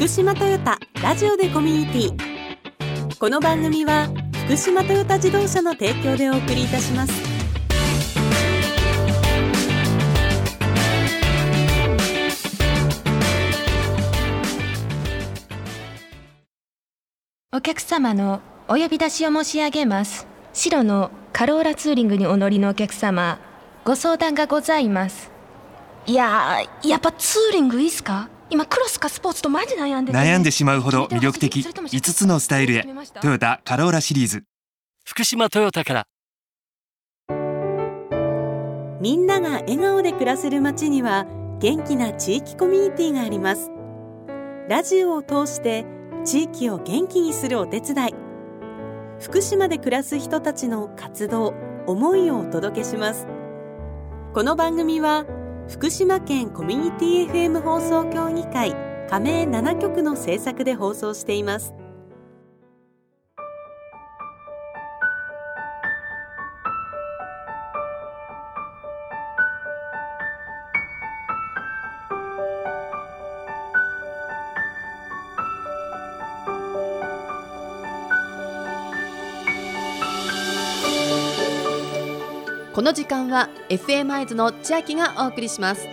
福島トヨタラジオでコミュニティ。この番組は福島トヨタ自動車の提供でお送りいたします。 お客様のお呼び出しを申し上げます。白のカローラツーリングにお乗りのお客様、ご相談がございます。やっぱツーリングいいっすか？今クロスかスポーツとマジ悩んでて、 悩んでしまうほど魅力的5つのスタイルへ、トヨタカローラシリーズ。 福島トヨタから。 みんなが笑顔で暮らせる街には元気な地域コミュニティがあります。ラジオを通して地域を元気にするお手伝い、福島で暮らす人たちの活動、思いをお届けします。この番組は福島県コミュニティ FM 放送協議会加盟7局の制作で放送しています。この時間は FM 会津の千秋がお送りします。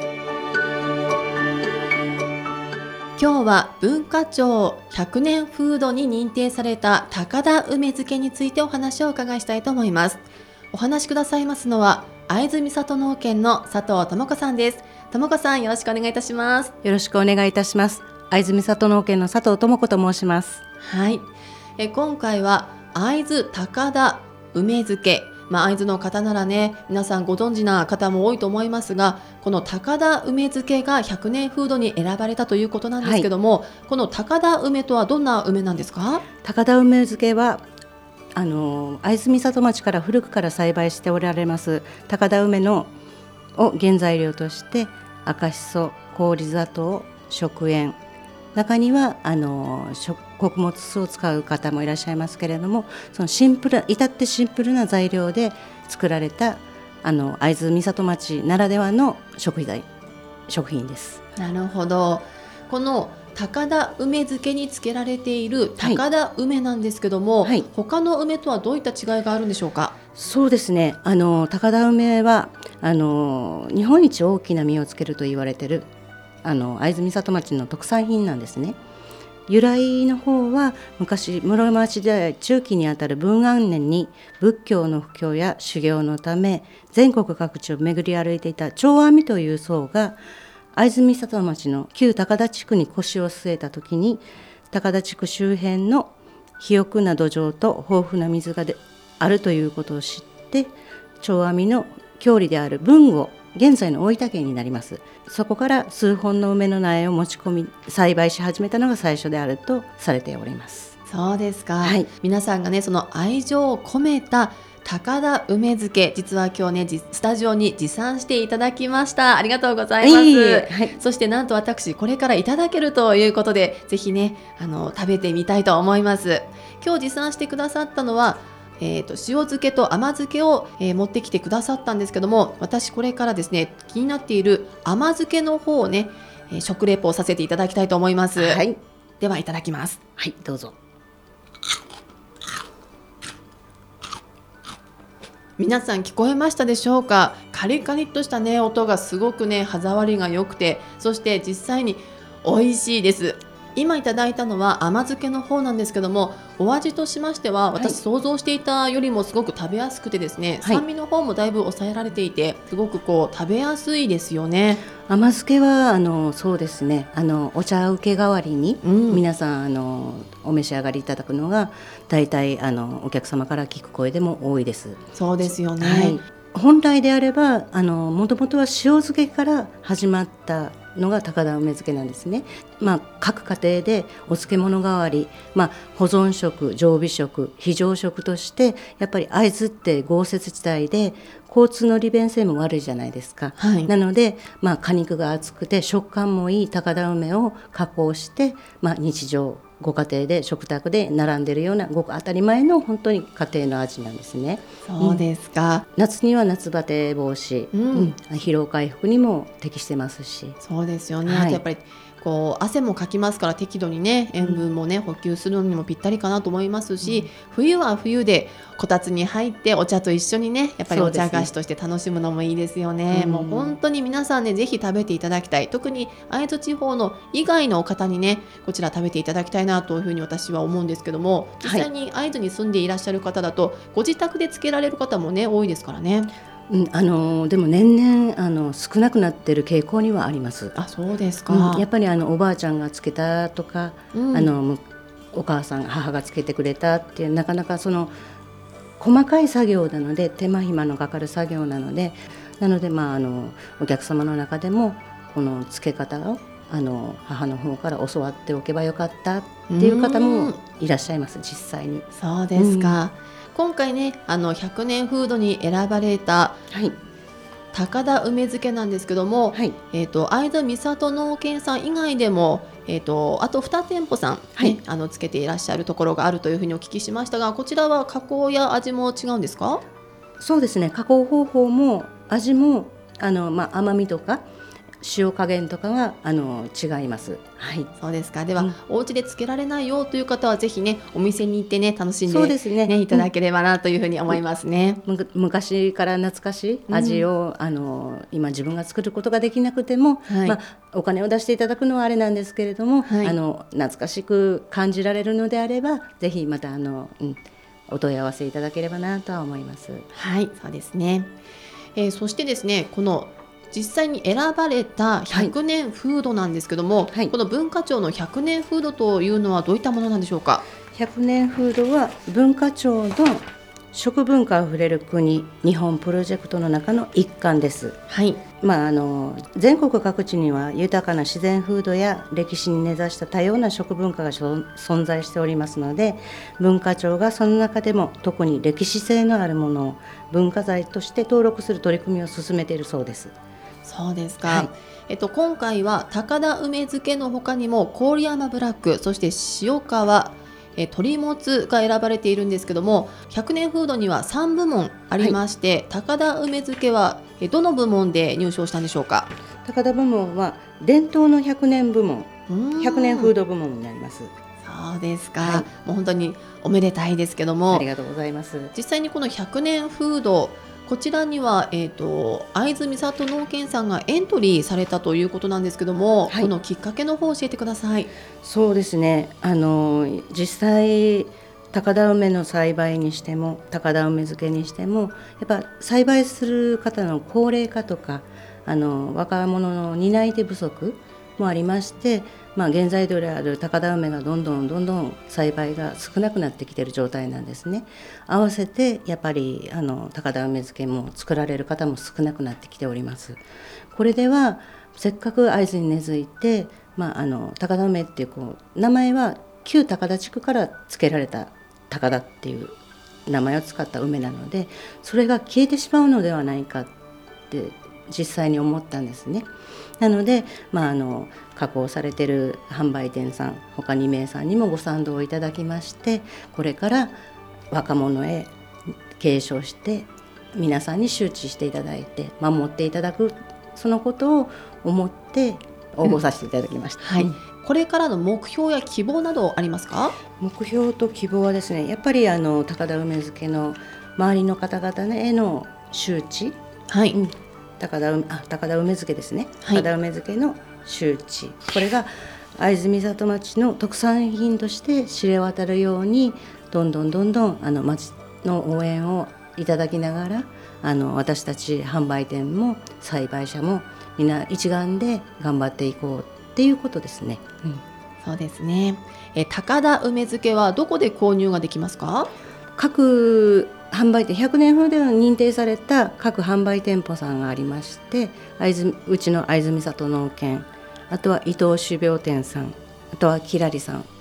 今日は文化庁100年フードに認定された高田梅漬けについてお話をお伺いしたいと思います。お話しくださいますのは会津美里農研の佐藤智子さんです。智子さん、よろしくお願いいたします。 よろしくお願いいたします。会津美里農研の佐藤智子と申します。 はい、今回は会津高田梅漬け、会津の方ならね、皆さんご存知な方も多いと思いますが、この高田梅漬けが100年フードに選ばれたということなんですけども、この高田梅とはどんな梅なんですか？ 高田梅漬けは会津美里町から古くから栽培しておられます高田梅を原材料として赤しそ、氷砂糖、食塩、中には穀物酢を使う方もいらっしゃいますけれども、その至ってシンプルな材料で作られた会津美里町ならではの食品です。 なるほど。この高田梅漬けにつけられている高田梅なんですけども、他の梅とはどういった違いがあるんでしょうか？ そうですね、高田梅は日本一大きな実をつけると言われている会津美里町の特産品なんですね。由来の方は昔室町時代中期にあたる文安年に仏教の布教や修行のため全国各地を巡り歩いていた長阿弥という僧が会津美里町の旧高田地区に腰を据えた時に、高田地区周辺の肥沃な土壌と豊富な水があるということを知って、長阿弥の郷里である豊後、現在の大分県になります。そこから数本の梅の苗を持ち込み栽培し始めたのが最初であるとされております。 そうですか、皆さんがね、その愛情を込めた高田梅漬け、実は今日ねスタジオに持参していただきました。ありがとうございます、そしてなんと私これからいただけるということで、ぜひね食べてみたいと思います。今日持参してくださったのは塩漬けと甘漬けを、持ってきてくださったんですけども、私これからですね気になっている甘漬けの方をね、食レポをさせていただきたいと思います、ではいただきます。 どうぞ。 皆さん聞こえましたでしょうか？カリカリっとしたね音がすごくね歯触りが良くて、そして実際に美味しいです。今いただいたのは甘漬けの方なんですけども、お味としましては私想像していたよりもすごく食べやすくてですね、酸味の方もだいぶ抑えられていて、すごく食べやすいですよね。 甘漬けはそうですね、お茶受け代わりに、皆さんお召し上がりいただくのが大体お客様から聞く声でも多いです。 そうですよね、 本来であればもともとは塩漬けから始まったのが高田梅漬けなんですね。各家庭でお漬物代わり、保存食、常備食、非常食としてやっぱり会津って豪雪地帯で交通の利便性も悪いじゃないですか、なので、果肉が厚くて食感もいい高田梅を加工して、日常ご家庭で食卓で並んでるようなごく当たり前の本当に家庭の味なんですね。 そうですか、 夏には夏バテ防止、疲労回復にも適してますし。 そうですよね、 はい、 あとやっぱりこう汗もかきますから適度にね塩分もね補給するのにもぴったりかなと思いますし、冬は冬でこたつに入ってお茶と一緒にねやっぱりお茶菓子として楽しむのもいいですよね。もう本当に皆さんねぜひ食べていただきたい、特に会津地方の以外の方にねこちら食べていただきたいなというふうに私は思うんですけども、実際に会津に住んでいらっしゃる方だとご自宅で漬けられる方もね多いですからね。 でも年々少なくなっている傾向にはあります。 あ、そうですか。 やっぱりおばあちゃんがつけたとか、お母さん母がつけてくれたっていう、なかなかその細かい作業なので手間暇のかかる作業なので、お客様の中でもこのつけ方を母の方から教わっておけばよかったっていう方もいらっしゃいます、実際に。 そうですか、今回ね100年フードに選ばれた、高田梅漬けなんですけども、会津美里農研さん以外でも、あと2店舗さん、つけていらっしゃるところがあるというふうにお聞きしましたが、こちらは加工や味も違うんですか？ そうですね、加工方法も味も甘みとか塩加減とかは違います。 そうですか。では、お家でつけられないよという方はぜひねお店に行ってね楽しんで、 そうですね、 いただければなというふうに思いますね。 昔から懐かしい味を、今自分が作ることができなくても、お金を出していただくのはあれなんですけれども、懐かしく感じられるのであればぜひまたお問い合わせいただければなとは思います。 はい、そうですね。そしてですね、この実際に選ばれた100年フードなんですけども、この文化庁の100年フードというのはどういったものなんでしょうか？ 100年フードは文化庁の食文化あふれる国日本プロジェクトの中の一環です。全国各地には豊かな自然風土や歴史に根ざした多様な食文化が存在しておりますので、文化庁がその中でも特に歴史性のあるものを文化財として登録する取り組みを進めているそうです。 そうですか、今回は高田梅漬けの他にも郡山ブラック、そして塩川鶏もつが選ばれているんですけども、100年フードには3部門ありまして、高田梅漬けはどの部門で入賞したんでしょうか？ 高田部門は伝統の100年部門、100年フード部門になります。 そうですか、もう本当におめでたいですけども、 ありがとうございます。 実際にこの100年フード、こちらには、会津美里農研さんがエントリーされたということなんですけども、このきっかけの方を教えてください。 そうですね、実際高田梅の栽培にしても高田梅漬けにしてもやっぱ栽培する方の高齢化とか若者の担い手不足もありまして、原材料である高田梅がどんどん栽培が少なくなってきている状態なんですね。合わせてやっぱり高田梅漬けも作られる方も少なくなってきております。これではせっかく会津に根付いて、高田梅っていう名前は旧高田地区から付けられた高田っていう名前を使った梅なので、それが消えてしまうのではないかって実際に思ったんですね。なので、加工されている販売店さん他2名さんにもご賛同いただきまして、これから若者へ継承して皆さんに周知していただいて守っていただく、そのことを思って応募させていただきました。 これからの目標や希望などありますか？ 目標と希望はですね、やっぱり高田梅漬けの周りの方々への周知、高田梅漬けですね、高田梅漬けの周知、これが会津美里町の特産品として知れ渡るようにどんどん町の応援をいただきながら私たち販売店も栽培者もみんな一丸で頑張っていこうっていうことですね。 そうですね。高田梅漬けはどこで購入ができますか？ 各販売店、100年フードに認定された各販売店舗さんがありまして、うちの会津美里農研、あとは伊藤種苗店さん、あとはきらりさん、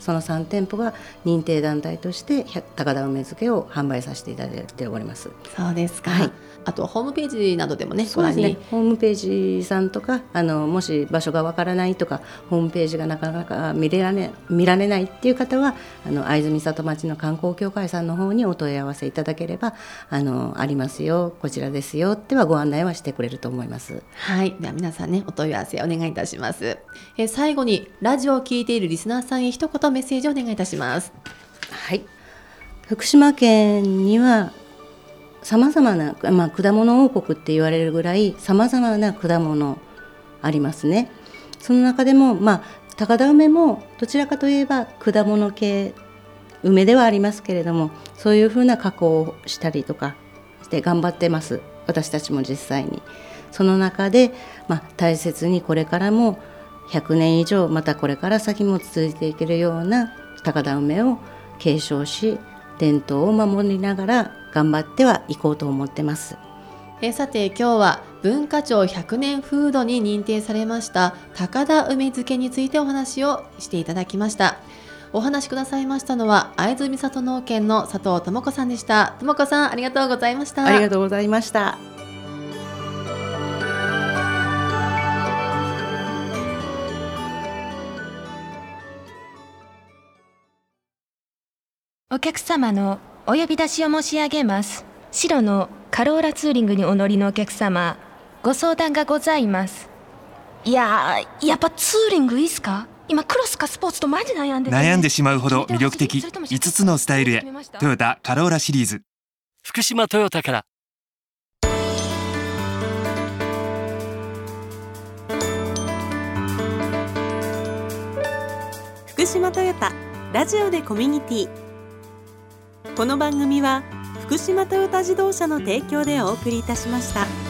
その3店舗が認定団体として高田梅漬けを販売させていただいております。 そうですか、 はい、 あとホームページなどでもね、 そうですね、ホームページさんとかもし場所がわからないとかホームページがなかなか見られないっていう方は会津美里町の観光協会さんの方にお問い合わせいただければありますよ、こちらですよってはご案内はしてくれると思います。 はい、では皆さんね、お問い合わせお願いいたします。最後にラジオを聞いているリスナーさんへ一言メッセージをお願いいたします。 はい、福島県にはさまざまな、果物王国って言われるぐらいさまざまな果物ありますね。その中でも、高田梅もどちらかといえば果物系梅ではありますけれども、そういうふうな加工をしたりとかして頑張ってます。私たちも実際にその中で、大切にこれからも100年以上またこれから先も続いていけるような高田梅を継承し、伝統を守りながら頑張ってはいこうと思ってます。 さて今日は文化庁100年フードに認定されました高田梅漬けについてお話をしていただきました。お話しくださいましたのは会津美里農研の佐藤智子さんでした。智子さん、ありがとうございました。 ありがとうございました。 お客様のお呼び出しを申し上げます。白のカローラツーリングにお乗りのお客様、ご相談がございます。やっぱツーリングいいっすか？今クロスかスポーツとマジ悩んでる、 悩んでしまうほど魅力的5つのスタイルへ、トヨタカローラシリーズ。 福島トヨタから。 福島トヨタラジオでコミュニティ。この番組は福島トヨタ自動車の提供でお送りいたしました。